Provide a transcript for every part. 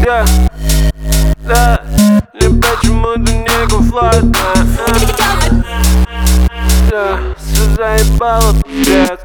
Да, мне почему-то некомфортно. Да, все заебало, пиздец.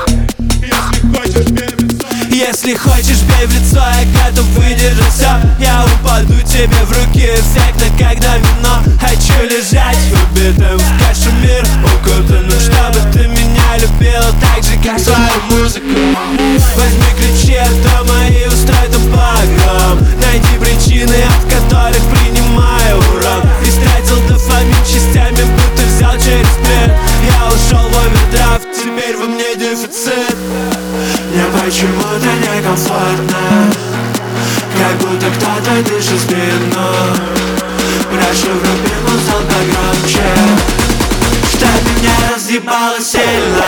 Если хочешь, бей в лицо, я готов выдержать все. Я упаду тебе в руки эффектно, как домино. Хочу лежать убитым в кашу мир, укутанным, чтобы ты меня любила так же, как свою музыку. Возьми ключи от дома и устрой там погром. Найди причины, от которых принимаю урон. Истратил дофамин частями, будто взял через плед. Я ушел в овердрафт, теперь во мне дефицит. Мне почему-то некомфортно, как будто кто-то дышит в спину. Прошу, вруби музон погромче, чтоб меня разъебало сильно.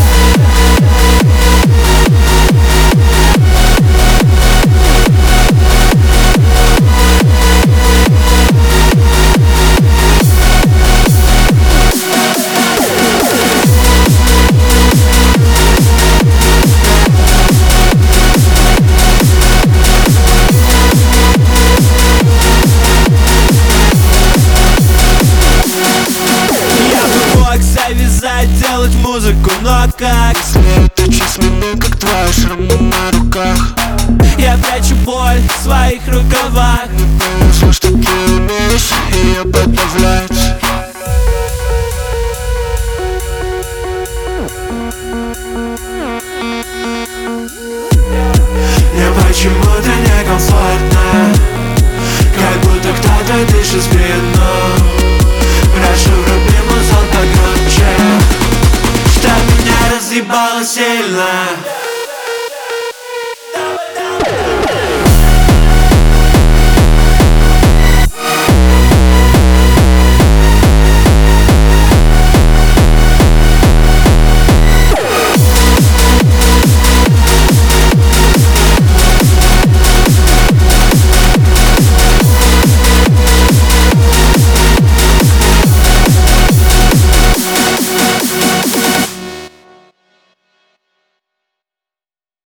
Делать музыку, но как? Светочисленный, как твои шрамы на руках. Я прячу боль в своих рукавах. Не понесу, что ты умеешь ее подавлять. Мне почему-то некомфортно,